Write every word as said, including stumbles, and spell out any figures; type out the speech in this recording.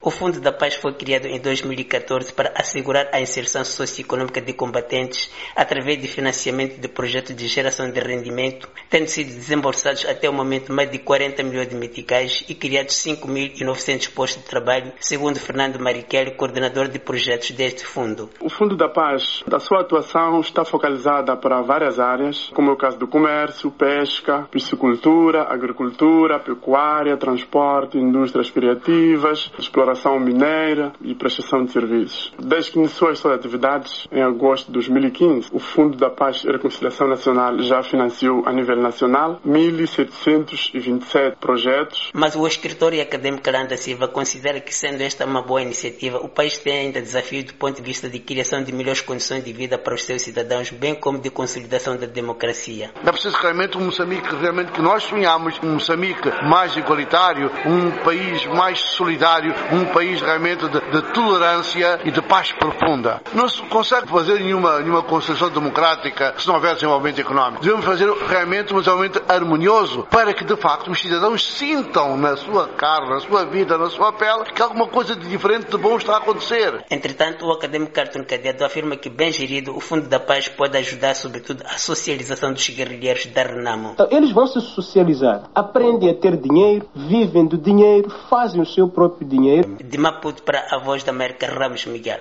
O Fundo da Paz foi criado em dois mil e catorze para assegurar a inserção socioeconômica de combatentes através de financiamento de projetos de geração de rendimento, tendo sido desembolsados até o momento mais de quarenta milhões de meticais e criados cinco mil e novecentos postos de trabalho, segundo Fernando Mariquelli, coordenador de projetos deste fundo. O Fundo da Paz, a sua atuação está focalizada para várias áreas, como é o caso do comércio, pesca, piscicultura, agricultura, pecuária, transporte, indústrias criativas, exploração mineira e prestação de serviços. Desde que iniciou as suas atividades em agosto de dois mil e quinze, o Fundo da Paz e Reconciliação Nacional já financiou a nível nacional mil setecentos e vinte e sete projetos. Mas o escritor e acadêmico Alan da Silva considera que, sendo esta uma boa iniciativa, o país tem ainda desafios do ponto de vista de criação de melhores condições de vida para os seus cidadãos, bem como de consolidação da democracia. É preciso realmente um Moçambique realmente que nós sonhamos, um Moçambique mais igualitário, um país mais solidário, um país realmente de, de tolerância e de paz profunda. Não se consegue fazer nenhuma, nenhuma construção democrática se não houver desenvolvimento económico. Devemos fazer realmente um desenvolvimento harmonioso para que, de facto, os cidadãos sintam na sua carne, na sua vida, na sua pele, que alguma coisa de diferente, de bom está a acontecer. Entretanto, o acadêmico Cartoon Cadeado afirma que, bem gerido, o Fundo da Paz pode ajudar, sobretudo, a socialização dos guerrilheiros da Renamo. Então, eles vão se socializar, aprendem a ter dinheiro, vivem do dinheiro, fazem o seu próprio dinheiro. De Maputo para a Voz da América, Ramos Miguel.